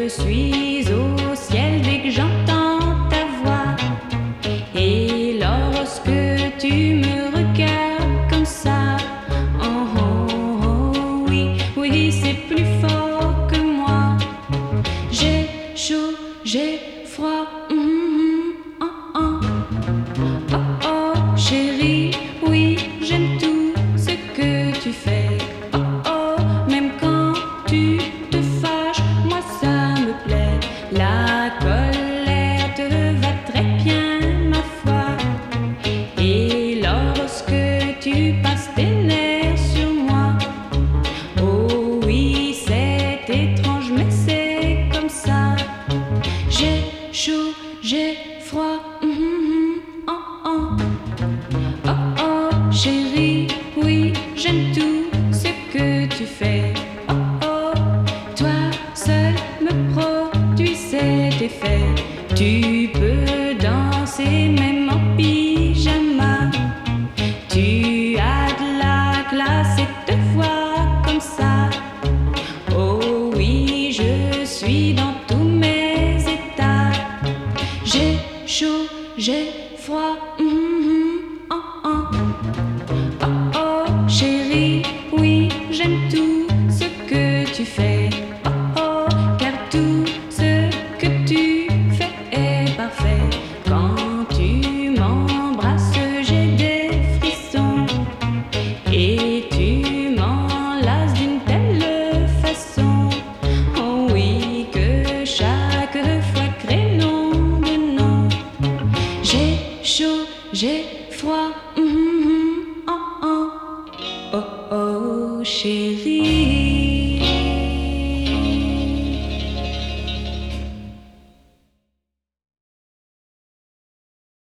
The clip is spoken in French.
suis au ciel dès que j'entends ta voix. Et lorsque tu me regardes comme ça, oh, oh, oh, oui, oui, c'est plus fort que moi. J'ai chaud, j'ai froid, oh, oh. Oh, oh, chérie, oui, j'aime tout ce que tu fais. Oh, oh, même quand tu te fâches, moi ça me plaît. La colère te va très bien, ma foi. Et lorsque tu passes tes nerfs sur moi, oh oui, c'est étrange, mais c'est comme ça. J'ai chaud, j'ai froid, oh, oh. Oh, oh, chérie, oui, j'aime tout ce que tu fais. Oh, oh, toi seul me produis cet effet. Tu peux danser même en pyjama. Tu as de la classe et te vois comme ça. Oh oui, je suis dans tous mes états. J'ai chaud, j'ai froid, oh, oh. Oh, oh, chérie, oui, j'aime tout ce que tu fais. Oh, oh, car tout ce que tu fais est parfait. Quand tu m'embrasses, j'ai des frissons. Et tu m'enlaces d'une telle façon. Oh oui, que chaque fois crée nom de nom. J'ai chaud, j'ai froid, oh, oh, oh, oh, chérie.